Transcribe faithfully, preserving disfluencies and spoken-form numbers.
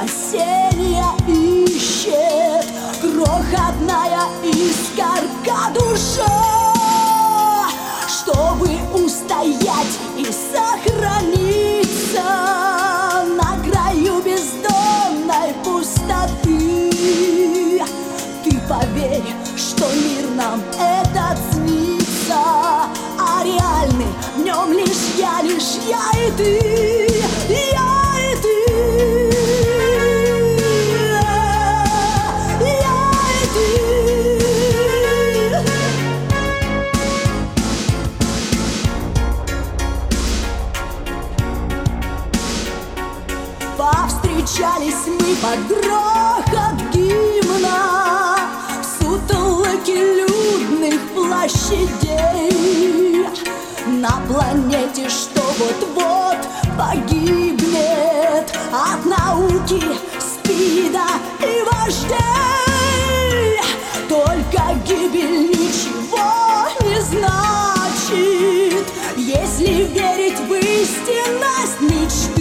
спасения ищет крохотная искорка душа, чтобы устоять и сохраниться на краю бездонной пустоты. Ты поверь, что мир нам этот снится, а реальный в нем лишь я, лишь я и ты, я и ты, я и ты. Повстречались мы под грохот гимна в сутолоке людных площадей, на планете, что вот-вот погибнет от науки, спида и вождей. Только гибель ничего не значит, если верить в истинность мечты.